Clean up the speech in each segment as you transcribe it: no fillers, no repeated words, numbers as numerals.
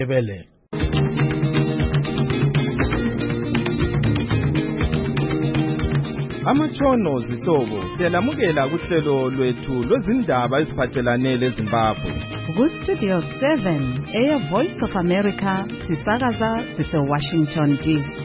Ebele. Amatshono zihlobo siyalamukela kuhlelo lwethu lwezindaba eziphathelane leZimbabwe. Ku-Studio 7 Air Voice of America sisakaza sise-Washington DC.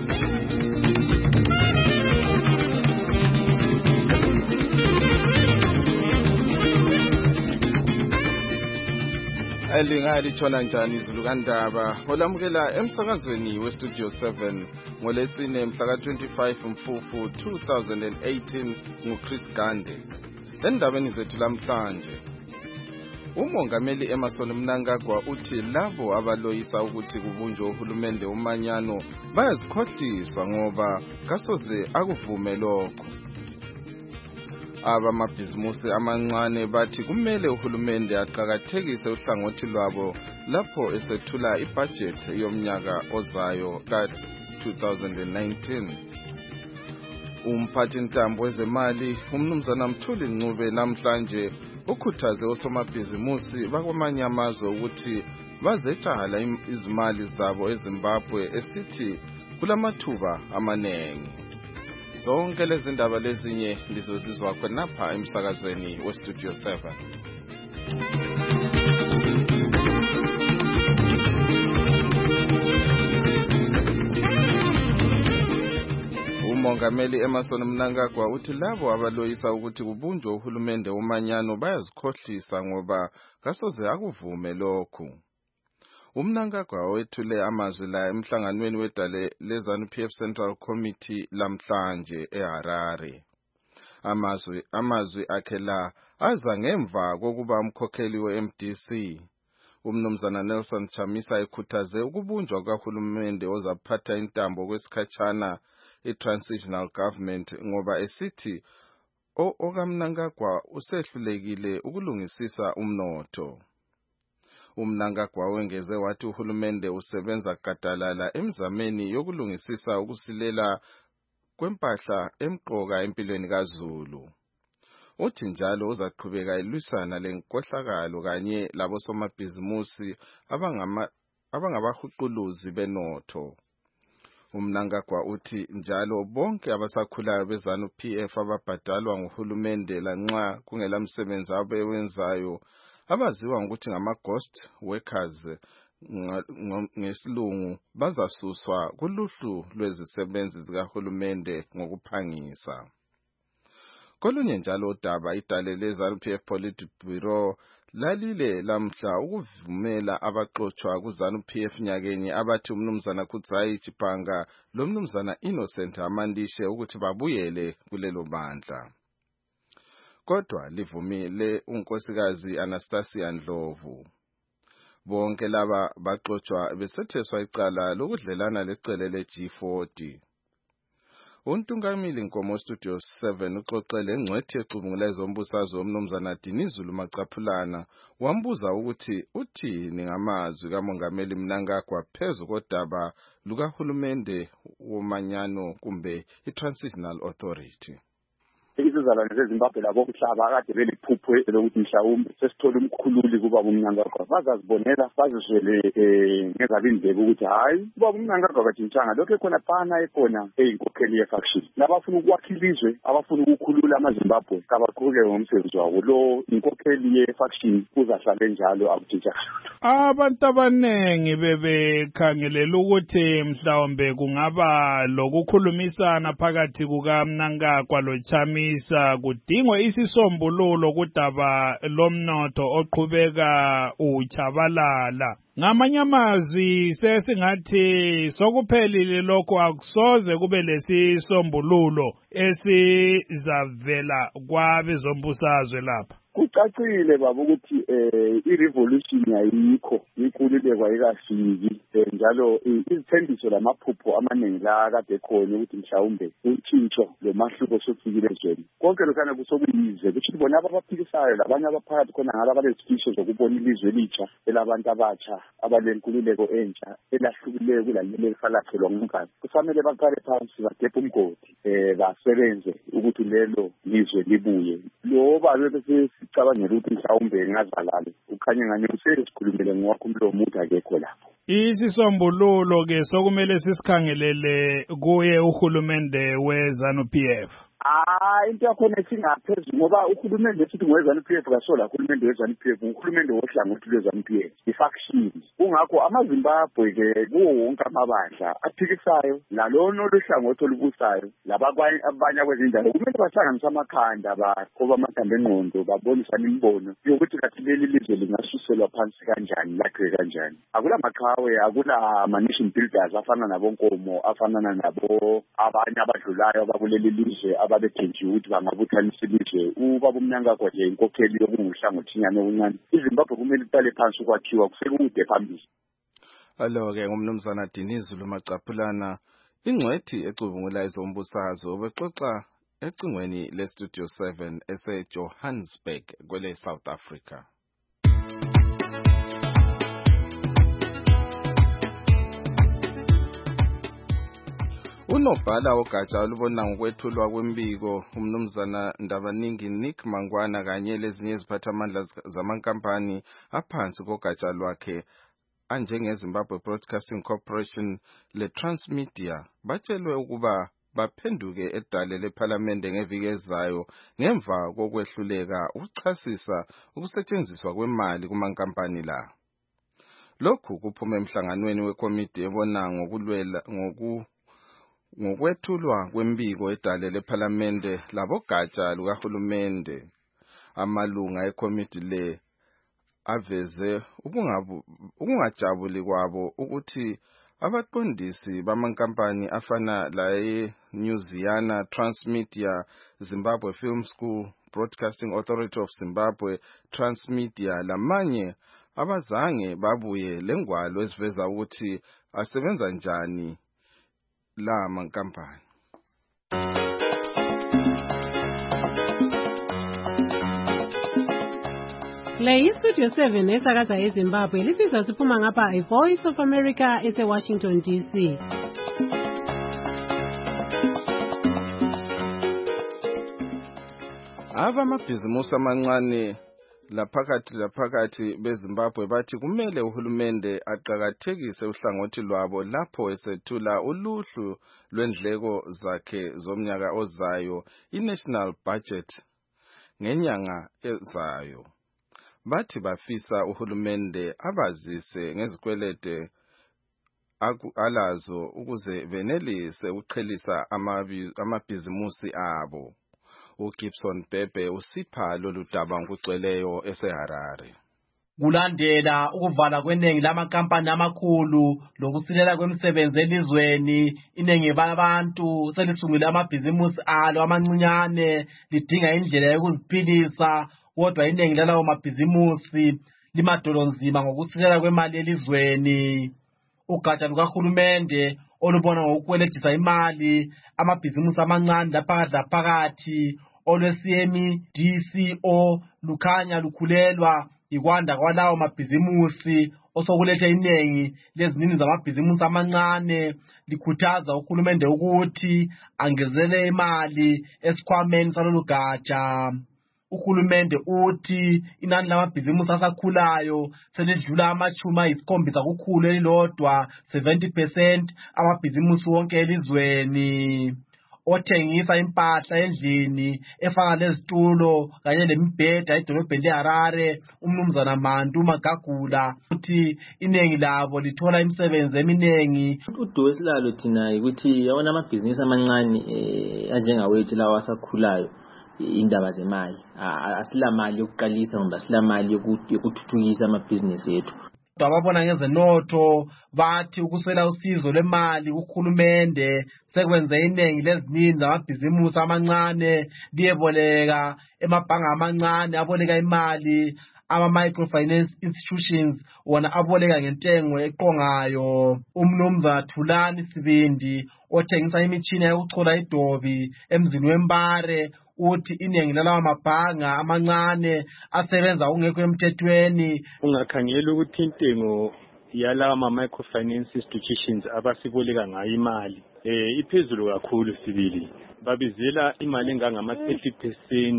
Lingalithona njani izulu kandaba olamukela emsakazweni weStudio 7 ngolesine mhla ka-25 Mfufu 2018 nguChris Gande. Endabeni zethu lamhlanje, uMongameli Emmerson Mnangagwa uthi labo abaloyisa ukuthi kubunjwe uhulumende umanyano bayazikhohliswa ngoba kasoze akuvume lokho. Abamabhizimusi amancane bathi kumele uhulumende aqhakathekise uhlangothi lwabo lapho esethula ibhajethi yomnyaka ozayo ka-2019. Umphathi ntambo wezemali umnumzana Mthuli Ncube namhlanje ukhuthaze osomabhizimusi bakwamanye amazwe ukuthi bazetshala izimali zabo eZimbabwe esithi kulamathuba amanengi. Zonke lezi ndaba lezinye lizozizwa khonapha emsakazweni weStudio 7. uMongameli Emmerson Mnangagwa uthi labo abaloyisa ukuthi kubunjwe uhulumende umanyano bayazikhohlisa ngoba kasoze akuvume lokhu. uMnangagwa wethule amazwi la emhlanganweni wedale leZANU-PF Central Committee lamhlanje eHarare. Amazwi akhe la aza ngemva kokuba umkhokheli weMDC umnumzana Nelson Chamisa ekhuthaze ukubunjwa kahulumende ozaphatha intambo kwesikhatshana i-transitional government ngoba esithi okamNangagwa usehlulekile ukulungisisa umnotho. uMnangagwa wengeze wathi uhulumende usebenza gadalala emzameni yokulungisisa ukusilela kwempahla emqoka empilweni kaZulu. Uthi njalo uzaqhubeka elwisana lenkohlakalo kanye labosomabhizimusi abangabahuquluzi benotho. uMnangagwa uthi njalo bonke abasakhulayo beZANU-PF ababhadalwa nguhulumende lanxa kungelamsebenzi abewenzayo abaziwa ngokuthi ngama-ghost workers ngesilungu bazasuswa kuluhlu lwezisebenzi zikahulumende ngokuphangisa. Kolunye njalo udaba idale leZANU-PF Politburo lalile lamhla ukuvumela abaxotshwa kuZANU-PF nyakenye abathi umnumzana Kudzai Chipanga lomnumzana Innocent Amandishe ukuthi babuyele kulelo bandla. Kodwa livumile unkosikazi Anastasia Ndlovu. Bonke laba baxotshwa besetheswa icala lokudlelana lecele leG40. Untungamili Nkomo Studio 7 uxoxele engcwethi exubungula ezombusazwe umnumzana Dinizulu Macaphulana wambuza ukuthi uthini ngamazwi kaMongameli Mnangagwa phezu kodaba lukahulumende womanyano kumbe i-Transitional Authority. Izizalwane zeZimbabwe labo umhlaba akade beliphupho lokuthi mhlawumbe sesithola umkhululi kuba uMnangagwa bazazibonela bazizwele ngezabindlebe ukuthi hayi kuba uMnangagwa katshintshanga lokho ekhona phana ekhona eyinkokheli yefaction labafuna ukwakha ilizwe abafuna ukukhulula amaZimbabwe kabaqhubeke ngomsebenzi wabo lo inkokheli yefaction uzahlala njalo akutshintshanga. Abantu abanengi bebekhangelela ukuthi mhlawumbe kungaba lokukhulumisana phakathi kukaMnangagwa loChamisa kudingwe isisombululo kudaba lomnotho oqhubeka uchabalala. Ngamanye amazwi sesingathi sokuphelile lokho akusoze kube lesisombululo esizavela kwabezombusazwe lapha. Kucacile baba ukuthi i-revolution ayikho inkululeko ayikafiki njalo izithembiso lamaphupho amaningi la kade khona ukuthi mhlawumbe utshintsho lomahluko sofikile ezweni konke lokana kusokuyize kuthi bona abaphikisayo labanye abaphakathi khona ngala balezifisho zokubona ilizwe elitsha elabantu abatsha abalenkululeko entsha elahlukileyo kulaleli elifalakhelwa ngumkhathi kufanele baqale phansi bagebhe umgodi basebenze ukuthi lelo lizwe libuye loba bese sicabangela ukuthi mhlawumbe ngazalala ukhanye ngane usesikhulumele ngowakho umlomo uthi akekho lapho. Isisombululo ke sokumele sisikhangelele kuye uhulumende weZANU-PF. Into yakhona singaphezulu ngoba uhulumende sithi weZANU-PF kasola uhulumende weZANU-PF uhulumende wohlangothi lweZANU-PF ifaction. Kungakho amaZimbabwe ke kuwo wonke amabandla aphikisayo lalona oluhlangothi olubusayo labanye kwezindawo kumele bahlanganise amakhanda bakhoba amathambo engqondo babonisana imibono yokuthi kathi leli lizwe lingasuselwa phansi kanjani lakhe kanjani. Akula maqhawe akula nation builders afana nabonkomo afana nabo abanye abadlulayo abakuleli lizwe ababethenjiwe ukuthi bangabuthanisa ilizwe ubaba umnankakho nje inkokheli yokunguhlangothiyana okuncane. iZimbabwe kumele iqale phansi ukwakhiwa kusekude phambili. Alo-ke ngumnumzana Dinizulu Macaphulana ingcwethi ecubungula ezombusazwe obexoxa ecingweni leStudio 7 eseJohannesburg kwele South Africa. Unobhala wogatsha olubona ngokwethulwa kwembiko umnumzana Ndabaningi Nick Mangwana kanye lezinye iziphathamandla zamankampani aphansi kogatsha lwakhe anjengeZimbabwe Broadcasting Corporation leTransmedia batshelwe ukuba baphenduke edale lePhalamende ngeviki ezayo ngemva kokwehluleka ukuchasisa ukusetshenziswa kwemali kumankampani la. Lokhu kuphume emhlanganweni wekomiti ebona ngokwethulwa kwembiko edale lePhalamende labogatsha lukahulumende. Amalunga ekomiti le aveze ukungajabuli kwabo ukuthi abaqondisi bamankampani afana laye Newsiana, Transmedia, Zimbabwe Film School, Broadcasting Authority of Zimbabwe, Transmedia lamanye abazange babuye lengwalo eziveza ukuthi asebenza njani la mankampani. Le Studio 7 esakaza eZimbabwe lifisa siphuma ngapha iVoice of America eseWashington DC. Abamabhizimusi amancane laphakathi beZimbabwe bathi kumele uhulumende aqhakathekise uhlangothi lwabo lapho esethula uluhlu lwendleko zakhe zomnyaka ozayo iNational Budget ngenyanga ezayo. Bathi bafisa uhulumende abazise ngezikwelede alazo ukuze benelise ukuqhelisa amabhizimusi abo. uGibson Bebe usipha lolu daba ngokugcweleyo eseHarare. Kulandela ukuvala kweningi lamakampani amakhulu lokusilela kwemisebenzi elizweni, iningi labantu selisungule amabhizimusi alo amancinyane lidinga indlela yokuziphilisa, kodwa iningi lalawo mabhizimusi limadolonzima ngokusilela kwemali elizweni. Ugatsha lukahulumende olubona ngokweledisa imali amabhizimusi amancane laphakathi olweCMDCO lukhanya lukhulelwa ikwanda kwalawo mabhizimusi osokulethe iningi lezinini zamabhizimusi amancane. Likhuthaza uhulumende ukuthi angezele imali esikhwameni salolu gatsha. Uhulumende uthi inani lamabhizimusi asakhulayo selidlula 70% kukhulu elilodwa 70% amabhizimusi wonke elizweni. Othengisa impahla endlini efana lezitulo kanye lemibheda edolobheni leHarare umnumzana Mantu Magagula uthi iningi labo lithola imisebenzi eminingi. Udumo esilalo thina ukuthi yabona amabhizinisi amancane anjengawethu lawa asakhulayo indaba zemali asila mali yokuqalisa ngoba asila mali yokuthuthukisa amabhizinisi ethu. Ababona ngezenotho bathi ukuswela usizo lwemali kuhulumende sekwenze iningi lezinini zamabhizimusi amancane liyeboleka emabhanga amancane aboleka imali ama-microfinance institutions wona aboleka ngentengo eqongayo. Umnumzana Thulani Sibindi othengisa imitshina yokuchola idobi emzini weMbare uthi iningi lalawa mabhanga amancane asebenza ungekho emthethweni. Ungakhangela ukuthi intengo yalawa ma-microfinance institutions abasiboleka ngayo imali iphezulu kakhulu. Sibili babizela imali engangama 30%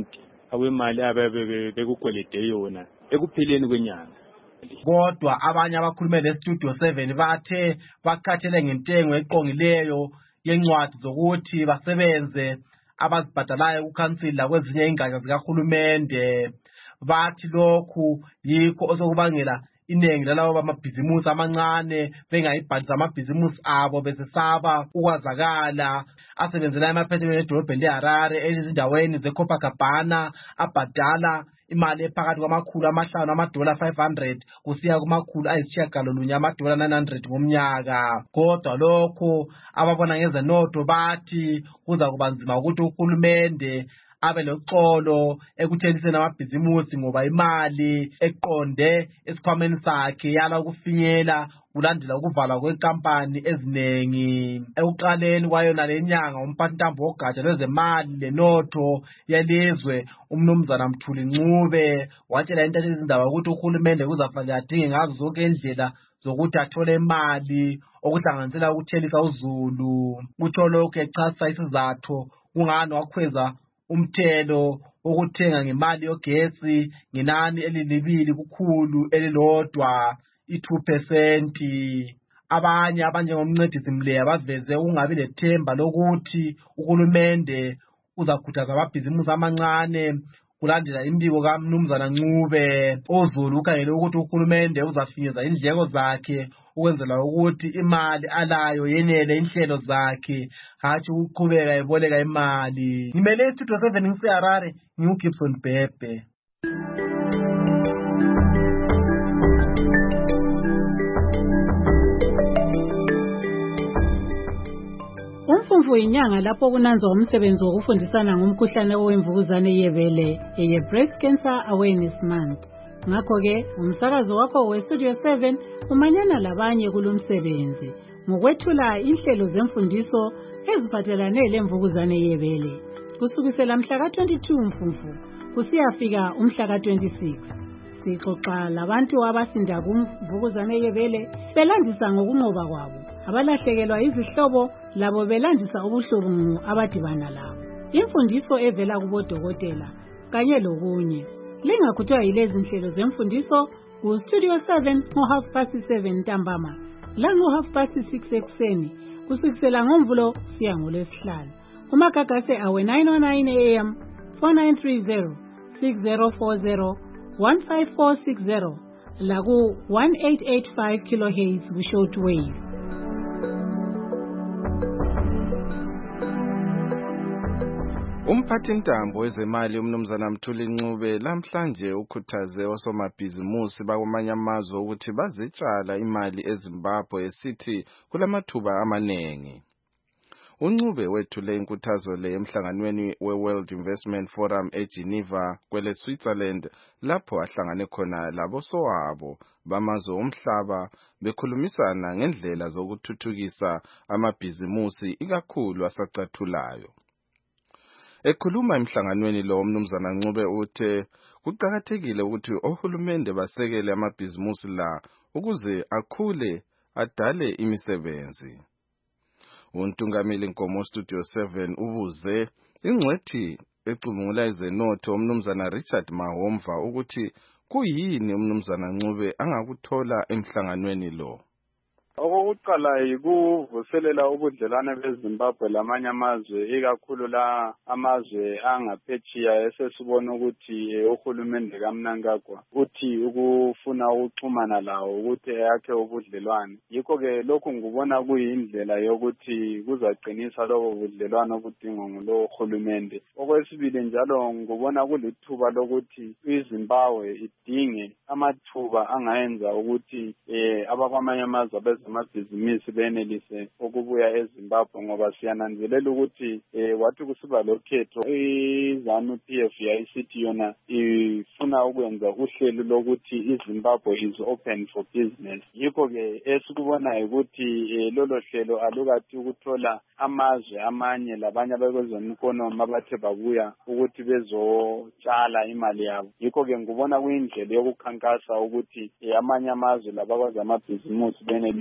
awemali abekukwelede yona ekupheleni kwenyanga. Kodwa abanye abakhulume leStudio 7 bathe bakhathele ngentengo eqongileyo yencwadi zokuthi basebenze abazibhadalayo kukhansila kwezinye ingatsha zikahulumende. Bathi lokhu yikho osokubangela inengi lalabo bamabhizimusi amancane bengayibhalisa amabhizimusi abo besesaba ukwazakala. Asebenzela emaphethelweni edolobheni leHarare ezindaweni zeCopacabana abhadala imali ephakathi kwamakhulu $500 $500 kusiya kumakhulu $900 ngomnyaka. Kodwa lokho ababona ngezenotho bathi kuza kuba nzima ukuthi uhulumende abe loxolo ekuthengiseni amabhizimusi ngoba imali eqonde esikhwameni sakhe yala ukufinyela kulandela ukuvalwa kwenkampani ezinengi. Ekuqaleni kwayona lenyanga umphathintambo wogatsha lwezemali lenotho yelizwe umnumzana Mthuli Ncube watshela intatheli zindaba ukuthi uhulumende kuzafanele adinge ngazo zonke indlela zokuthi athole imali okuhlanganisela ukuthelisa uzulu. Utsho lokhu echasisa isizathu kungani wakhweza umthelo okuthenga ngemali yogesi ngenani elilibili kukhulu elilodwa i2%. Abanye abanjengomncedisi Mleya baveze ukungabi lethemba lokuthi uhulumende uzakhuthaza amabhizimusi amancane kulandela imbiko kaMnumzana Ncube. Uzulu ukhangele ukuthi uhulumende uzafinyeza indleko zakhe ukwenzela ukuthi imali alayo yenele inhlelo zakhe hatshi ukuqhubeka eboleka imali. Ngimele iStudio 7 ngiseHarare ngiuGibson Bhebhe. Umfumfu inyanga lapho kunanzwa umsebenzi wokufundisana ngomkhuhlane wemvukuzane yebele eye-Breast Cancer Awareness Month. Ngakho-ke umsakazo wakho weStudio 7 umanyana labanye kulomsebenzi ngokwethula inhlelo zemfundiso eziphathelane lemvukuzane yebele kusukisela mhla ka-22 Mfumfu kusiyafika umhla ka-26. Sixoxa labantu abasinda kumvukuzane yebele belandisa ngokunqoba kwabo, abalahlekelwa izihlobo labo belandisa ubuhlungu abadibana labo, imfundiso evela kubodokotela kanye lokunye. Lingakhuthwa yilezi nhlelo zemfundiso kuStudio 7 ngo-7:30 ntambama lango-6:30 ekuseni kusukisela ngoMvulo kusiya ngoLwesihlanu. Umagagase awe 909 AM 4930 6040 15460 laku 1885 kHz ku-shortwave. Umphathintambo wezemali umnumzana Mthuli Ncube lamhlanje ukhuthaze osomabhizimusi bakwamanye amazwe ukuthi bazitshala imali eZimbabwe esithi kulamathuba amanengi. uNcube wethule inkuthazo le emhlanganweni we-World Investment Forum eGeneva kwele Switzerland lapho ahlangane khona labosowabo bamazwe omhlaba bekhulumisana ngendlela zokuthuthukisa amabhizimusi ikakhulu asacathulayo. Ekhuluma emhlanganweni lo umnumzana Ncube uthe kuqakathekile ukuthi ohulumende basekele amabhizimusi la ukuze akhule adale imisebenzi. Untungameli Nkomo Studio 7 ubuze ingcwethi ecubungula izenotho umnumzana Richard Mahomva ukuthi kuyini umnumzana Ncube angakuthola emhlanganweni lo. Okokuqala yikuvuselela ubudlelwane beZimbabwe lamanye amazwe ikakhulu la amazwe angaphetsheya esesibona ukuthi uhulumende kaMnangagwa uthi ukufuna ukuxhumana lawo ukuthi yakhe ubudlelwane. Yikho ke lokhu ngubona kuyindlela yokuthi kuzaqinisa lobo budlelwane obudingwa ngulo uhulumende. Okwesibili njalo ngubona kulithuba lokuthi iZimbabwe idinge amathuba angayenza ukuthi abakwamanye amazwe amabhizinisi benelise ukubuya eZimbabwe ngoba siyananzelela ukuthi wathi kusiba lokhetho iZANU-PF yayisithi yona ifuna ukwenza uhlelo lokuthi iZimbabwe is open for business. Yikho ke esikubonayo ukuthi lolo hlelo alukathi ukuthola amazwe amanye labanye abekwezemikonomi abathe babuya ukuthi bezotshala imali yabo. Yikho ke ngubona kuyindlela yokukhankasa ukuthi amanye amazwe labakwazi amabhizinisi benelise ukubuya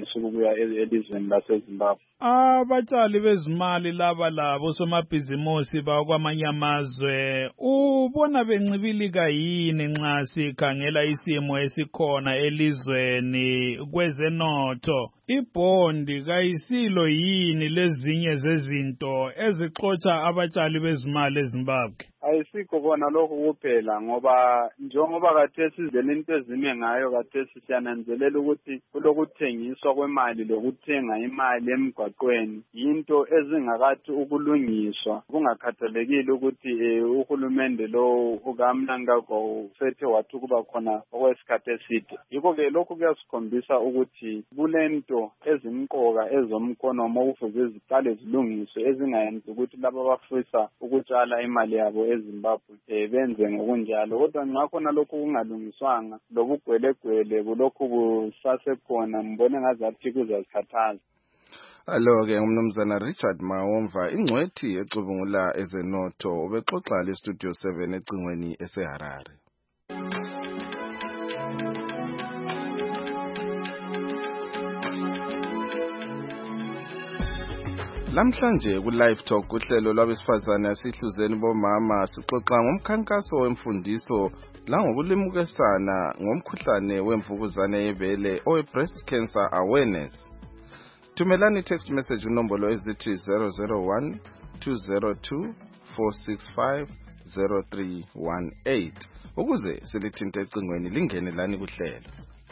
ukuthengiswa elizweni laseZimbabwe. Abatshali bezimali labo somabhizimusi bakwamanye amazwe ubona bencibilika yini nxa sikhangela isimo esikhona elizweni kwezenotho? Ibhondi kayisilo yini lezinye zezinto ezixotsha abatshali bezimali eZimbabwe? Ayisikho kona lokhu kuphela ngoba njengoba kathesi izindlela into ezime ngayo kathesi siyananzelela ukuthi kulokuthengiswa kwemali lokuthenga imali emgwaqweni into ezingakathi ukulungiswa kungakhathalekile ukuthi uhulumende lo ukaMnangagwa usethe wathi kuba khona okwesikhathi eside. Yikho-ke lokhu kuyasikhombisa ukuthi kulento ezimqoka ezomkhonomo okufuze ziqale zilungiswe ezingayenzi ukuthi laba abafisa ukutshala imali yabo eZimbabwe benze ngokunjalo. Kodwa nxa khona lokhu kungalungiswanga lobugwelegwele kulokhu busasekhona mbone ngazathi kuzazikhathaza. Alo-ke umnumzana Richard Mawomva ingcwethi ecubungula ezenotho ubexoxa leStudio 7 ecingweni eseHarare. Lamhlanje ku Live Talk uhlelo lwabesifazane asihluzeni bomama sixoxa ngomkhankaso wemfundiso langokulimukisana ngomkhuhlane wemvukuzane yebele owe breast cancer awareness. Thumelani text message unombolo ezithi 001 202 465 0318 ukuze silithinte ecingweni lingene lani kuhlelo.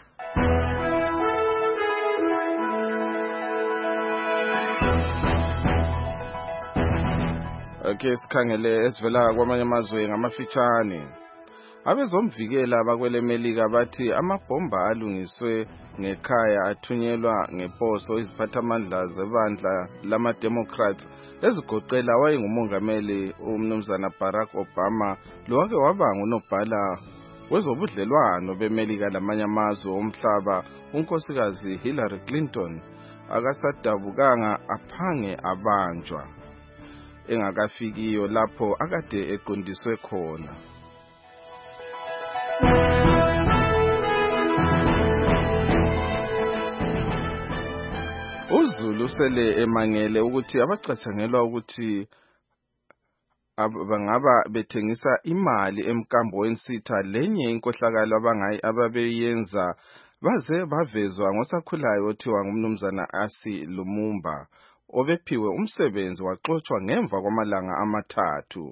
Okay, sikhangele esivela kwamanye amazwe ngamafitshane. Abezomvikela bakwele Melika bathi amabhomba alungiswe ngekhaya athunyelwa ngeposo iziphathamandla zebandla lama-Democrats ezigoqela wayengumongameli umnumzana Barack Obama lowake waba ngunobhala wezobudlelwano beMelika lamanye amazwe omhlaba unkosikazi Hillary Clinton akasadabukanga aphange abanjwa engakafikiyo lapho akade eqondiswe khona. uZulu sele emangele ukuthi abacatshangelwa ukuthi bangaba bethengisa imali emkambo wensitha lenye inkohlakalo ababeyenza baze bavezwa ngosakhulayo othiwa ngumnumzana Asi Lumumba obephiwe umsebenzi waxoxwa ngemva kwamalanga amathathu.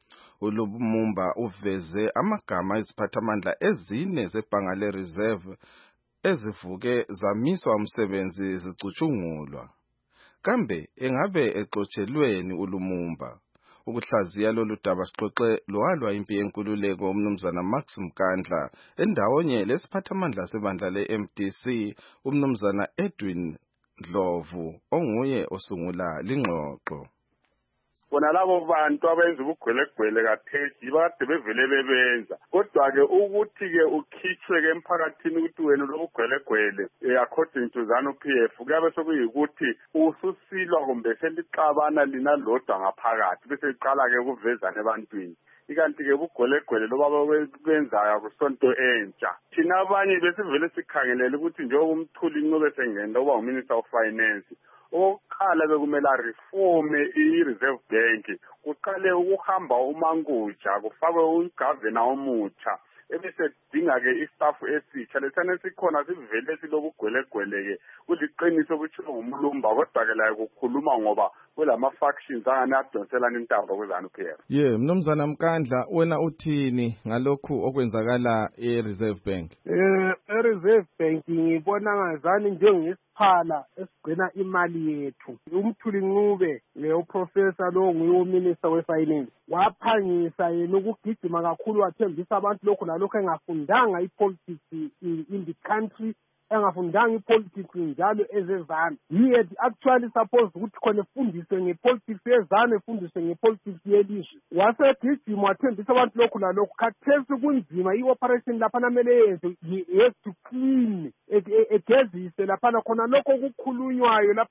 uLumumba uveze amagama eziphathamandla ezine zebhanga leReserve ezivuke zamiswa umsebenzi zicutshungulwa. Kambe engabe exotshelweni uLumumba? Ukuhlaziya lolu daba sixoxe loalwa impi yenkululeko umnumzana Max Mkandla endawonye lesiphathamandla sebandla leMDC umnumzana Edwin Ndlovu onguye osungula lingxoxo. Bona labo bantu abenza ubugwelegwele kathesi bade bevele bebenza kodwa-ke ukuthi-ke ukhitshwe-ke emphakathini ukuthi wena lobugwelegwele according to ZANU-PF kuyabe sekuyikuthi ususilwa kumbe selixabana lina lodwa ngaphakathi bese liqala-ke ukuvezana ebantwini. Ikanti-ke ubugwelegwele loba benzayo akusonto entsha. Thina abanye besivele sikhangelele ukuthi njengoba uMthuli Ncube sengena uba uMinister of Finance oqala bekumele reforme i-Reserve Bank kuqale ukuhamba uManguja kufakwe ugavana omutsha ebese dinga-ke istaff esitsha lesane sikhona sivele silobugwelegwele-ke kuliqiniso ukuthi ngumlumba kodwa-ke laye kukhuluma ngoba kulama-factions angane adonselana intaba kweZANU-PF. Mnumzana Mkandla wena uthini ngalokhu okwenzakala e-Reserve Bank? E-Reserve Bank ngibona ngazani njengesiphala esigcina imali yethu. uMthuli Ncube uprofessor lo nguye uMinister we-Finance waphangisa yena ukugijima kakhulu wathembisa abantu lokhu nalokhu engafundanga ipolitics in the country engafundanga ipolitics njalo ezezana. He had actually supposed ukuthi khona efundiswe ngepolitics yezana efundiswe ngepolitics yelizwe. Wasegijima wathembisa abantu lokhu nalokhu khathesi kunzima i-operation lapha namele yenze he has to clean egezise lapha khona lokho kukhulunywayo lapha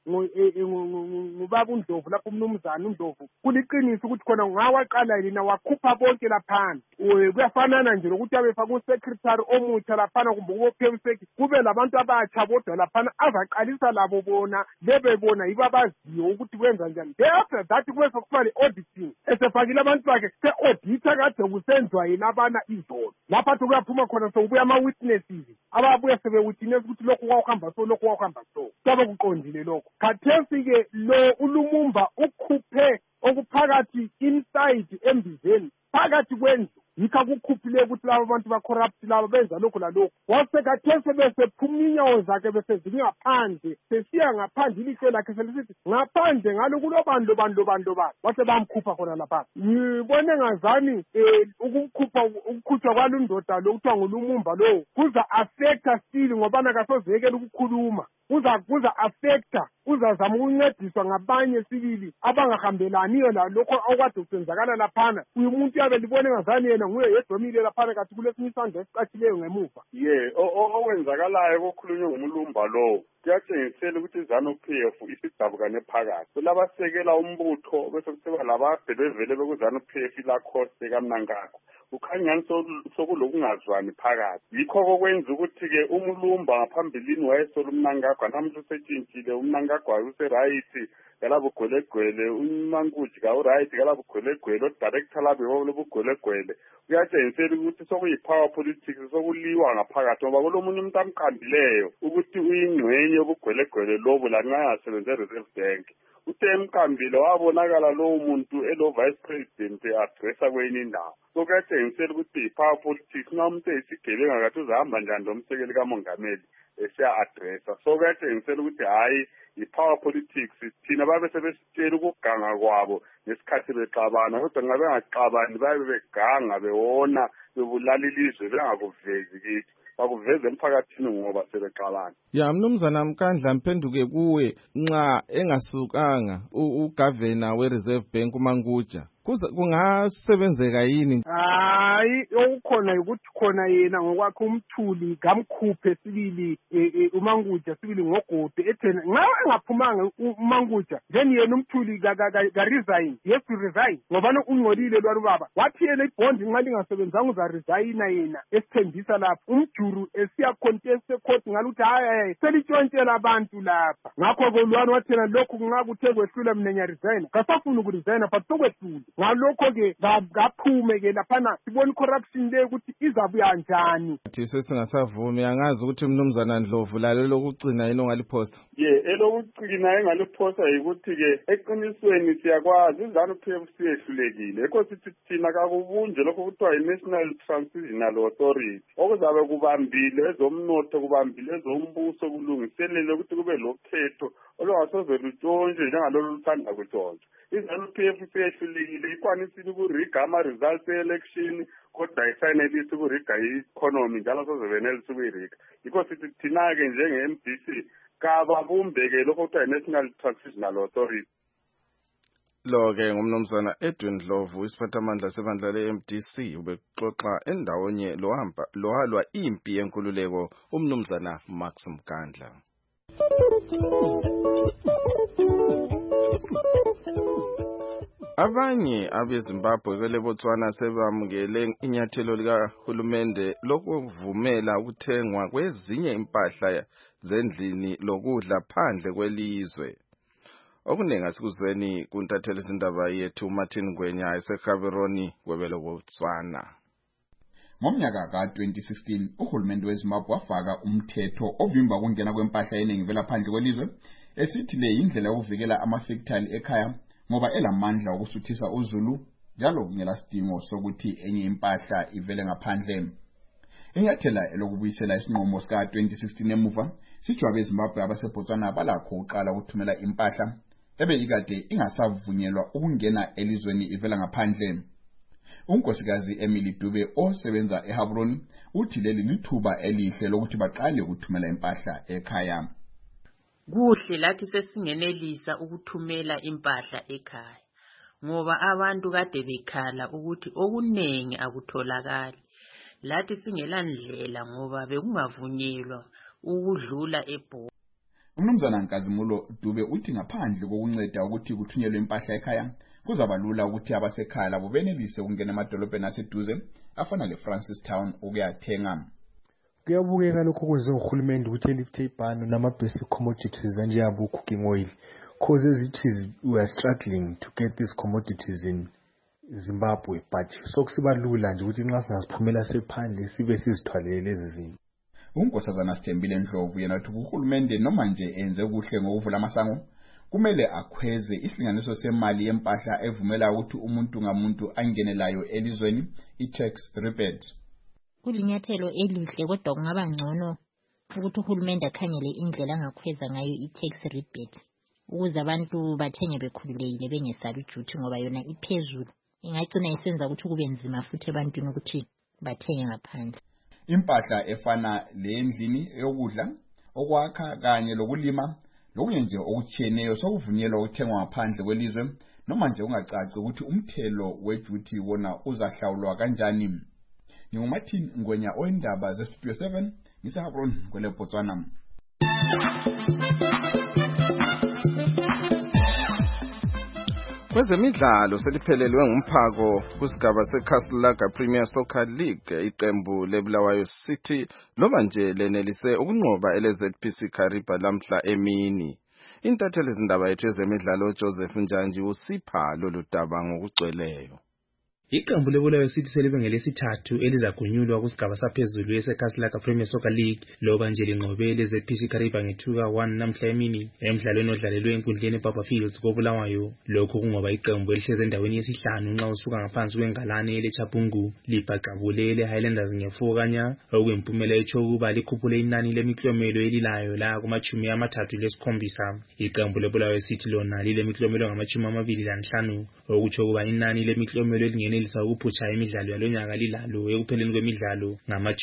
ngubaba uNdlovu lapho umnumzana uNdlovu kuliqiniso ukuthi khona ngawaqala yena wakhupha bonke laphana kuyafanana nje lokuthi abefaka uSecretary omutsha laphana kumbe ubophemiseki kube labantu abatsha bodwa laphana azaqalisa labo bona lebebona yibo abaziyo ukuthi kwenza njani. After that kube sokuba le-auditing esefakile abantu bakhe se-audita kade kusenziwa yena abana izolo lapha kuyaphuma khona sokubuya ama-witnesses ababuya sebe-witness ukuthi lokhu kwawuhamba so lokhu kwawuhamba so kuyabe kuqondile lokho. Khathesi-ke lo uLumumba ukhuphe okuphakathi inside embizeni phakathi kwendlu yikho akukhuphile ukuthi laba bantu ba-corrupt laba benza lokhu lalokhu wasekhathesi besephuma inyawo zakhe besezingaphandle sesiya ngaphandle ilihlo lakhe selisithi ngaphandle ngalo kulobandlo wase bamkhupha khona lapha. Ngibone ngazani ukukhutshwa kwalo ndoda lo kuthiwa nguLumumba lowo kuza affecta still ngobana kasozekela ukukhuluma kuza affecta uzazama ukuncediswa ngabanye sibili abangahambelaniyo lalokho okwade kusenzakala laphana. Uyu muntu yabe libone ngazani yena nguye yedomile laphana kathi kulesinye isandla esicatshileyo ngemuva. Okwenzakalayo kokhulunywe ngumlumba lowo kuyatshengisela ukuthi iZANU-PF isidabukane phakathi kulabasekela umbutho bese kusiba labade bevele bekuzANU-PF ilakhoste kaMnangagwa ukhanyani sokulokungazwani phakathi. Yikho kokwenza ukuthi-ke umlumba ngaphambilini wayesola uMnangagwa namuhla usetshintshile uMnangagwa userayithi kalabugwelegwele uMankuji kawurayithi kalabugwelegwele odirector labo lobugwelegwele kuyatshengisela ukuthi sokuyi-power politics sokuliwa ngaphakathi ngoba kulomunye umuntu amqambileyo ukuthi uyingxenye yobugwelegwele lobo lanxa engasebenze e-Reserve Bank. Uthe emqambile wabonakala lowo muntu elo-vice president e-adressa kwenye indawo. So kuyatshengisela ukuthi i-power politics nxa umuntu eyisigebenga kathi uzahamba njani lomsekeli kamongameli esiya-adressa. So kuyatshengisela ukuthi hhayi i-power politics thina babe sebesitshela ukuganga kwabo ngesikhathi bexabana kodwa nxa bengaxabani babe beganga bewona bebulala ilizwe bengakuvezi kithi bakuveze emphakathini ngoba sebexabana. Ya mnumzana Mkandla mphenduke kuwe nxa engasukanga uGovernor we-Reserve Bank uManguja kungasebenzeka yini? Hayi okukhona ukuthi khona yena ngokwakhe umthuli kamkhuphe sibili uManguja sibili ngogode ethena nxa engaphumanga uManguja then yena umthuli ka resign. Yes to resign ngoba ungcolile lwalubaba wathi yena ibond nxa lingasebenzanga uza resign yena esithembisa lapha umjuru esiya contest court ngaluthi hayi selitshontshela abantu lapha ngakho kolwana wathena lokhu nxa kuthe kwehlula mina nya resign kasafuna ukuresign but sokwehlula ngalokho-ke ngaphume-ke laphana sibona corruption leyo ukuthi izabuya njani. Thiso singasavumi angazi ukuthi mnumzana Ndlovu lalo lokugcina yini ongaliphosa. Elokucina engaliphosa yikuthi-ke eqinisweni siyakwazi iZANU-PF siyehlulekile ekho sithi thina kakubunje lokho kuthiwa yi-National Transitional Authority okuzabe kubambile ezomnotho kubambile ezombuso kulungiselele ukuthi kube lokhetho olungasoze lutshontshwe njengalolu luthanda kutshontshwa. iZANU-PF siyehlulekile ikwanisile ukuriga ama-results e-election kodwa isayinelisi ukuriga i-economy njalo sozebenelisa ukuyiriga. Yikho sithi thina-ke njenge-MDC kababumbeke lokho kuthiwa yi-National Transitional Authority. Lo-ke ngumnumzana Edwin Ndlovu isiphathamandla sebandla le-MDC ubexoxa endawonye lohalwa impi yenkululeko umnumzana Max Mkandla. Abanye abeZimbabwe kwele Botswana sebamukele inyathelo likahulumende lokuvumela ukuthengwa kwezinye impahla zendlini lokudla phandle kwelizwe. Okuningi asikuzweni kuntathela izindaba yethu Martin Gwenya eseKaberoni kwebele Botswana. Ngomnyaka ka-2016 uhulumende weZimbabwe wafaka umthetho ovimba ukungena kwempahla eningi vela phandle kwelizwe esithi le indlela yokuvikela amafactory ekhaya ngoba elamandla okusuthisa uZulu njalo ngelasidingo sokuthi enye impahla ivele ngaphandle. Inyathela elokubuyisela isinqumo sika 2016 emuva sijwabe eZimbabwe abaseBotswana balakho uqala ukuthumela impahla ebe ikade ingasavunyelwa ukungena elizweni ivela ngaphandle. Unkosikazi Emily Dube osebenza eHabroni uthi leli lithuba elihle lokuthi baqale ukuthumela impahla ekhaya. Kuhle lathi sesingenelisa ukuthumela impahla ekhaya ngoba abantu kade bekhala ukuthi okunengi akutholakali. Lathi singelandlela ngoba bekungavunyelwa ukudlula eBho. Umnumzana Nkazimulo Dube uthi ngaphandle kokunceda ukuthi kuthunyelwe impahla ekhaya kuzabalula ukuthi abasekhaya labo benelise ukungena emadolobheni aseduze afana leFrancistown ukuyathenga. Kuyabukeka lokho kwenze uhulumende ukuthi elifte ibhano nama-basic commodities anjengabo cooking oil, cause as it is we are struggling to get these commodities in Zimbabwe, but sokusibalula nje ukuthi nxa singaziphumela sephandle sibe sizithwalele lezi zinto. Unkosazana Sithembile Ndlovu yena uthi uhulumende noma nje enze kuhle ngokuvula amasango kumele akhweze isilinganiso semali yempahla evumela ukuthi umuntu ngamuntu angenelayo elizweni i-tax rebate. Kulinyathelo elihle kodwa kungaba ngcono ukuthi uhulumende akhangele indlela angakhweza ngayo i-tax rebate ukuze abantu bathenge bekhululekile bengesabi iduty ngoba yona iphezulu ingagcina isenza ukuthi kube nzima futhi ebantwini ukuthi bathenge ngaphandle. Impahla efana lendlini yokudla okwakha kanye lokulima lokunye nje okutshiyeneyo sokuvunyelwa ukuthengwa ngaphandle kwelizwe noma nje ungacaci ukuthi umthelo weduty wona uzahlawulwa kanjani. NginguMartin Ngwenya oindaba zeStudio 7 ngiseHabron kwele Botswana. Kwezemidlalo seliphelelwe ngumphako kusigaba seCastle Premier Soccer League. Iqembu leBulawayo City loba nje lenelise ukunqoba eleZPC Kariba lamhla emini. Intatheli izindaba yethu ezemidlalo Joseph Njanji usipha lolu daba ngokugcweleyo. Iqembu leBulawayo City selibe ngelesithathu elizagunyulwa kusigaba saphezulu seCastle Premier Soccer League loba nje linqobe leZPC Kariba nge2-1 namhla emini emidlalweni odlalelwe enkundleni eBaba Fields koBulawayo. Lokhu kungoba iqembu elihleze endaweni yesihlanu nxa usuka ngaphansi kwengalane leChabungu libhaqabule leHighlanders nge4 kanya okuyimpumelelo etsho ukuba likhuphule inani lemiklomelo elilayo la kuma-37. Iqembu leBulawayo City lona lilemiklomelo ngama-25 okutsho ukuba inani lemiklomelo elingene ukuphutsha imidlalo yalonyaka lilalo ekupheleni kwemidlalo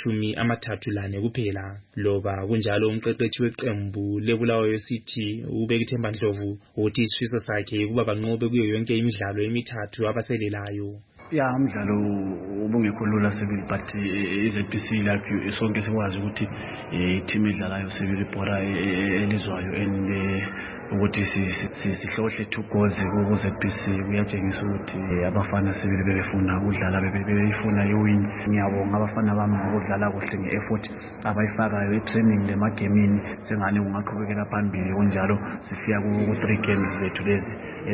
ngama-34 kuphela. Loba kunjalo umqeqeshi weqembu leBulawayo City ubeka ithemba Ndlovu uthi isifiso sakhe ukuba banqobe kuyo yonke imidlalo emithathu abaselelayo. Umdlalo ubungekho lula sibili but iZPC lapho sonke sikwazi ukuthi i-team edlalayo sibili ibhora elizwayo and ukuthi sihlohle 2 goals kuZPC kuyatshengisa ukuthi abafana sibili bebefuna ukudlala bebefuna iwin. Ngiyabonga abafana bami ngokudlala kuhle ngeeffort abayifakayo etraining lemagemini sengane ungaqhubekela phambili kunjalo sisiya ku3 games zethu lezi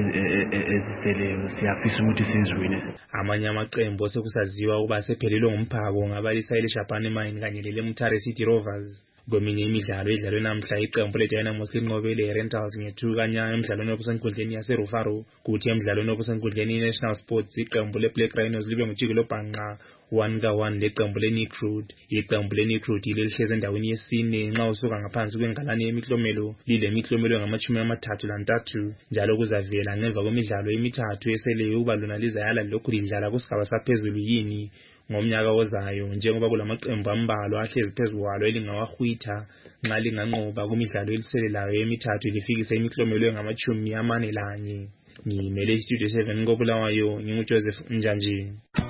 eziseleyo siyafisa ukuthi sizwine. Amanye amaqembu sekusaziwa ukuba sephelelwe ngumphako ngabalisa leJapan Mine kanye leMutare City Rovers. Kweminye imidlalo edlalwe namhla iqembu leDynamos linqobe leRentals nge2 kanya emidlalweni obusenkundleni yaseRufaro. Kuthi emidlalweni obusenkundleni iNational Sports iqembu leBlack Rhinos libe ngujikelo bhanqa 1-1 leqembu leNikrud. Iqembu leNikrud lihleze endaweni yesine nxa usuka ngaphansi kwengalane yemiklomelo lilemiklomelo ngama-33 njalo kuzavela ngemva kwemidlalo emithathu eseleyo ukuba lona lizayala lokhu lidlala kusigaba saphezulu yini ngomnyaka ozayo njengoba kulamaqembu ambalwa ahlezi phezulu kwalo elingawahwitha nxa linganqoba kumidlalo eliselelayo emithathu lifikise imiklomelo ngama-41. Ngimele iStudio 7 koBulawayo nginguJoseph Njanji.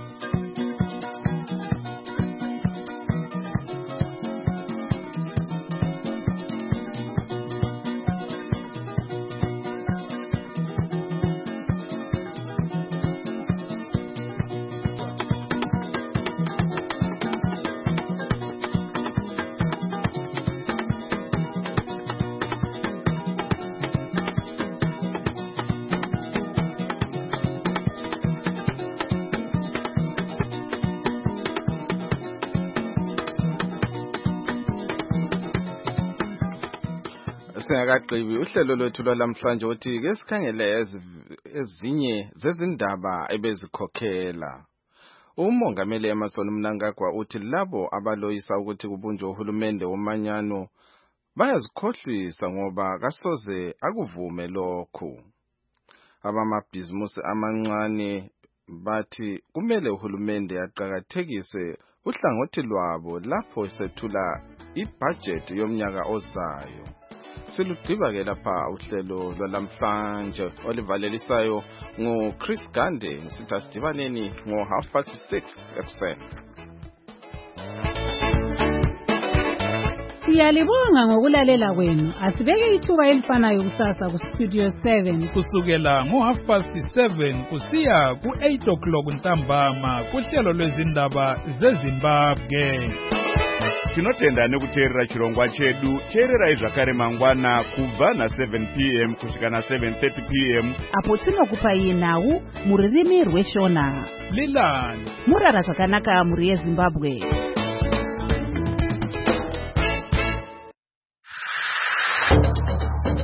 Singakaqhibi uhlelo lwethu lwalamhlanje uthi ke sikhangele ezinye zezindaba ebezikhokhela. Umongameli Emmerson Mnangagwa uthi labo abaloyisa ukuthi kubunjwe uhulumende womanyano bayazikhohlisa ngoba kasoze akuvume lokho. Abamabhizimusi amancane bathi kumele uhulumende aqhakathekise uhlangothi lwabo lapho sethula ibudget yomnyaka ozayo. Silugqiba ke lapha uhlelo lwalamhlanje olivalelisayo ngoChris Gande ngisitha sidibaneni ngo6:30 ekuseni. Siyalibonga ngokulalela kwenu. Asibeke ithuba elifanayo kusasa kuStudio 7 kusukela ngo7:30 kusiya ku8 o'clock ntambama kuhlelo lwezindaba zeZimbabwe. Tinotenda nekuteerera chirongwa chedu. Teererai zvakare mangwana kubva na7 p.m. kusvika na7:30 p.m. apo tinokupai nhau muririmi rweshona. Lilani murara zvakanaka muri yeZimbabwe.